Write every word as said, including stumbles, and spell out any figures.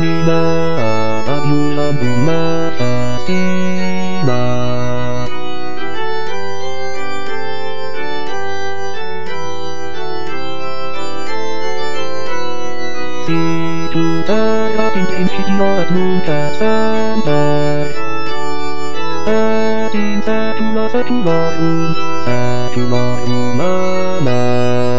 Mina Abdullah Fastina. Si tutara pimpin hijrah nunca sampai. Atin satu lah satu baru, satu baru mama.